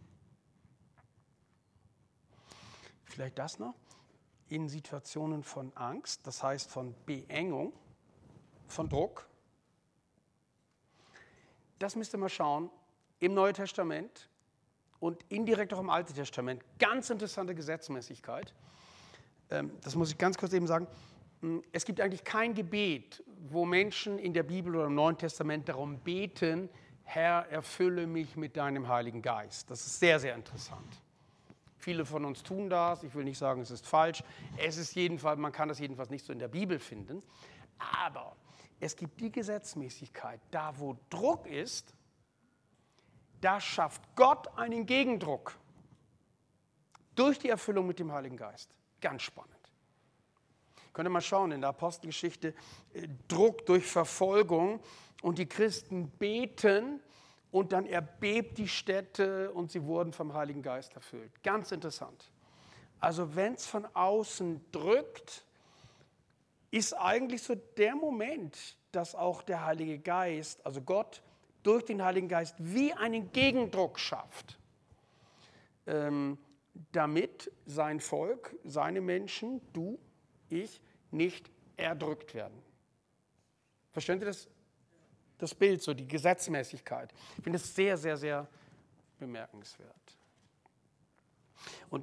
Vielleicht das noch? In Situationen von Angst, das heißt von Beengung, von Druck. Das müsst ihr mal schauen im Neuen Testament und indirekt auch im Alten Testament. Ganz interessante Gesetzmäßigkeit. Ähm, das muss ich ganz kurz eben sagen. Es gibt eigentlich kein Gebet, wo Menschen in der Bibel oder im Neuen Testament darum beten, Herr, erfülle mich mit deinem Heiligen Geist. Das ist sehr, sehr interessant. Viele von uns tun das. Ich will nicht sagen, es ist falsch. Es ist jedenfalls, man kann das jedenfalls nicht so in der Bibel finden. Aber es gibt die Gesetzmäßigkeit, da wo Druck ist, da schafft Gott einen Gegendruck durch die Erfüllung mit dem Heiligen Geist. Ganz spannend. Könnt ihr mal schauen, in der Apostelgeschichte, äh, Druck durch Verfolgung und die Christen beten und dann erbebt die Städte und sie wurden vom Heiligen Geist erfüllt. Ganz interessant. Also wenn es von außen drückt, ist eigentlich so der Moment, dass auch der Heilige Geist, also Gott, durch den Heiligen Geist wie einen Gegendruck schafft, ähm, damit sein Volk, seine Menschen, du, ich, nicht erdrückt werden. Versteht ihr das? Das Bild, so die Gesetzmäßigkeit. Ich finde es sehr, sehr, sehr bemerkenswert. Und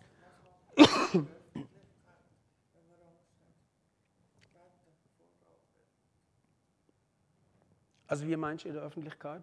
also wie meinst du in der Öffentlichkeit?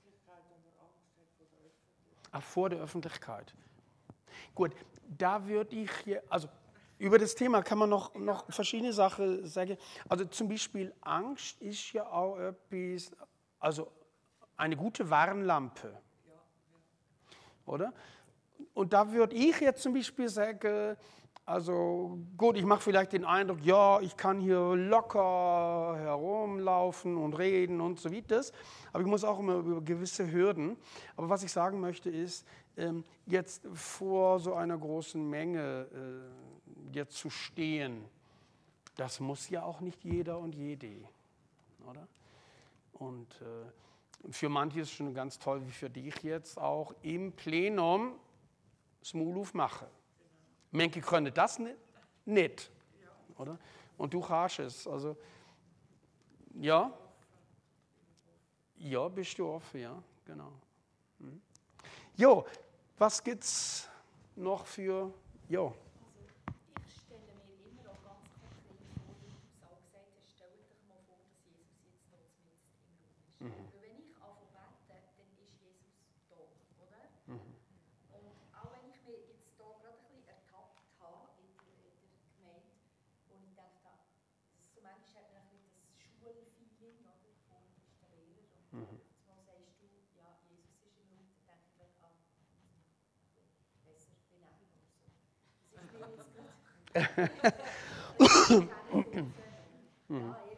Ach, vor der Öffentlichkeit. Gut, da würde ich hier, also über das Thema kann man noch, noch verschiedene Sachen sagen. Also zum Beispiel Angst ist ja auch etwas, also eine gute Warnlampe. Oder? Und da würde ich jetzt zum Beispiel sagen, also gut, ich mache vielleicht den Eindruck, ja, ich kann hier locker herumlaufen und reden und so weiter. Aber ich muss auch immer über gewisse Hürden. Aber was ich sagen möchte ist, ähm, jetzt vor so einer großen Menge äh, jetzt zu stehen, das muss ja auch nicht jeder und jede, oder? Und äh, für manche ist es schon ganz toll, wie für dich jetzt auch im Plenum Smuluf machen. Manche können das nicht, nicht, oder? Und du hast es, also, ja, ja, bist du offen, ja, genau. Mhm. Jo, was gibt's noch für, jo. Also ich stelle mir immer auch ganz konkret vor, wie du es auch gesagt hast, stell dir mal vor, dass Jesus jetzt dort mit im Raum ist. Mhm. Weil wenn ich anfange zu beten, dann ist Jesus da, oder? Mhm. Und auch wenn ich mich jetzt hier gerade ein bisschen ertappt habe in der, in der Gemeinde, wo ich gedacht habe, so manchmal hat man ein bisschen das Schulfeeling, oder? Vorne ist der Lehrer und Mhm. so sagst du, ja, Jesus ist im Raum, dann denke ich gleich, ah, besser benehmig oder so. Das ist mir jetzt gerade... Ja,